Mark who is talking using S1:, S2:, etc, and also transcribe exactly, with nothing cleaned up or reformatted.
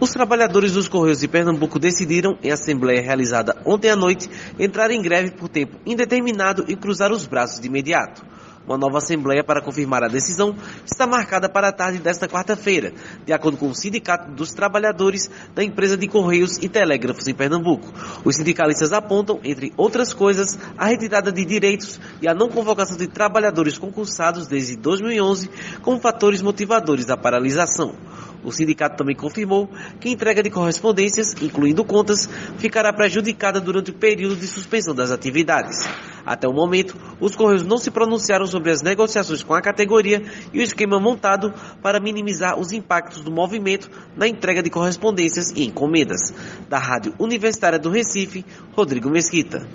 S1: Os trabalhadores dos Correios de Pernambuco decidiram, em assembleia realizada ontem à noite, entrar em greve por tempo indeterminado e cruzar os braços de imediato. Uma nova assembleia para confirmar a decisão está marcada para a tarde desta quarta-feira, de acordo com o Sindicato dos Trabalhadores da Empresa de Correios e Telégrafos em Pernambuco. Os sindicalistas apontam, entre outras coisas, a retirada de direitos e a não convocação de trabalhadores concursados desde dois mil e onze como fatores motivadores da paralisação. O sindicato também confirmou que a entrega de correspondências, incluindo contas, ficará prejudicada durante o período de suspensão das atividades. Até o momento, os Correios não se pronunciaram sobre as negociações com a categoria e o esquema montado para minimizar os impactos do movimento na entrega de correspondências e encomendas. Da Rádio Universitária do Recife, Rodrigo Mesquita.